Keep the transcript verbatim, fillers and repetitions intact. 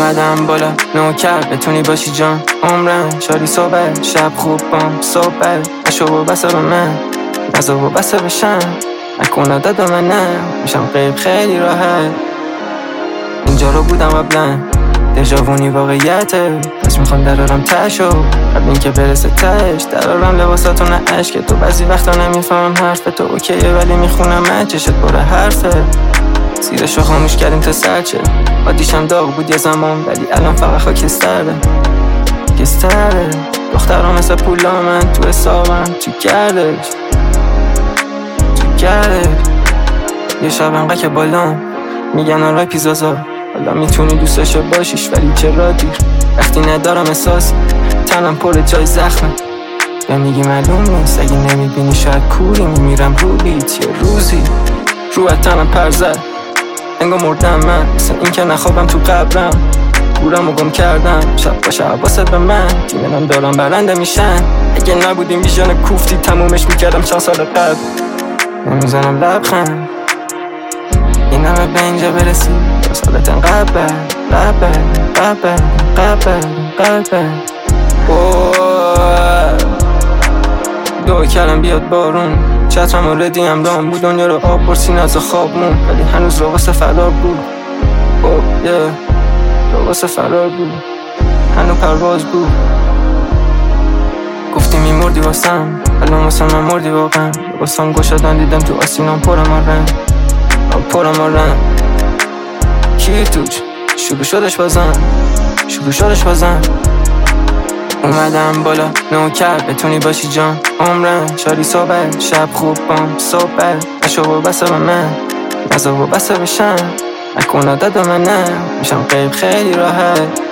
اومدم بالا نوکر بتونی باشی جان عمرم شادی صحبت شب خوب بام صحبت نشو و بسا به من نزا و بسا بشم نکنه دادا من نه میشم قیب خیلی راحت اینجا رو بودم قبلا دژاوونی واقعیته پس میخوام درارم تشو قبل این که برسه تش درارم لباساتو نه عشق تو بعضی وقتا نمیفهم حرف تو اوکیه ولی میخونم من چشت باره حرفه زیرشو خاموش کردیم تا سرچه آدیشم داغ بود یه زمان ولی الان فقط خاکستره خاکستره دخترها مثل پولا من تو حسابم تو گردش تو گردش یه شب انقدر که بالام میگن آرای پیزازا حالا میتونی دوستاشو باشیش ولی چرا دیر وقتی ندارم احساس تنم پر جای زخمه یا میگی معلوم نیست اگه نمیبینی شاید کوری میمیرم رو بیت یه روزی رو تنم پر زد انگا مردم من مثل این که نخوابم تو قبرم گورم رو گم کردم شب باشه حواست به من دیمنم دارم برنده میشن اگه نبودیم ویژن کوفتی تمومش میکردم چند سال قبل نمیزنم لبخند این همه به اینجا برسی دو سالت انقدر بد قبل قبل قبل قبل دو کلم بیاد بارون چترم و ردی امرام بود دنیا رو آب برسین از خوابمون ولی هنوز رو واسه فرار بود اوه یه رو واسه فرار بود هنو پرواز بود گفتی میمردی واسم الان واسه من مردی واقعا واسم گشادن دیدم تو آسینام پرم آرن پرم آرن کی توش شروع شدش بازم شروع شدش بازم اومدم بالا نوکر بتونی باشی جان عمرم شادی صحبت شب خوب بام صحبت نشو و بسا به من نزا و بسا بشم نکنه دادا من نه میشم قیب خیلی راحت